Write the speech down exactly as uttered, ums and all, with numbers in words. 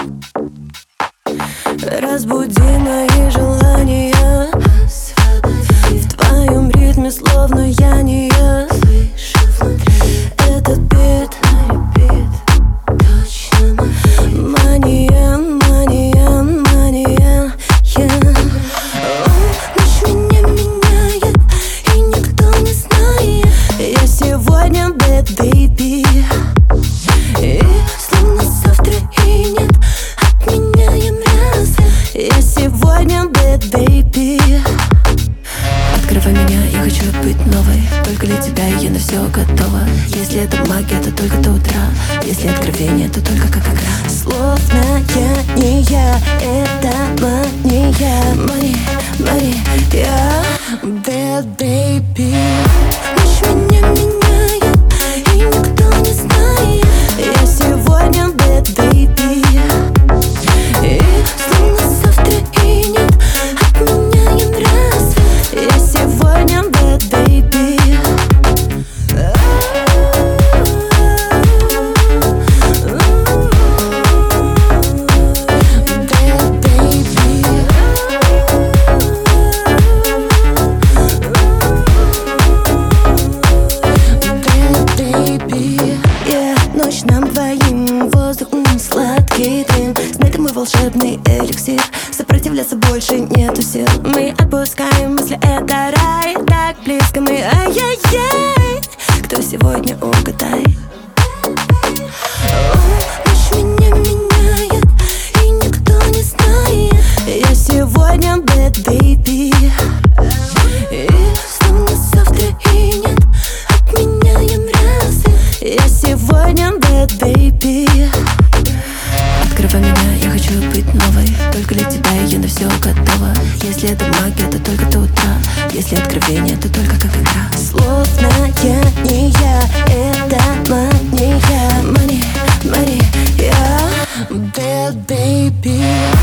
Разбуди мои желания, в твоем ритме, словно я не я. Этот бит мания, мания, мания, yeah. Ночь меня меняет, и никто не знает. Я сегодня bad baby, и словно завтра и нет. От меня им разве я сегодня bad baby. Открывай меня, я хочу быть новой. Только для тебя я на все готова. Если это магия, то только до утра. Если откровение, то только как игра. Словно я не я, это мания. Мания, мания, bad baby. Ночь меня меняет, и никто не знает. Я сегодня bad baby, и словно завтра и нет. От меня им разве я сегодня bad baby. Ночь нам двоим, воздух м, сладкий дым. Знай, ты мой волшебный эликсир. Сопротивляться больше нету сил. Мы отпускаем мысли, это рай. Так близко мы, ай-яй-яй. Кто сегодня угадает? Ночь меня меняет, и никто не знает. Я сегодня bad baby, и словно завтра и нет. От меня им разве я сегодня bad baby. Открывай меня, я хочу быть новой. Только для тебя я на все готова. Если это магия, то только до утра. Если откровение, то только как игра. Словно я не я, это мания. Мания, мания, bad baby.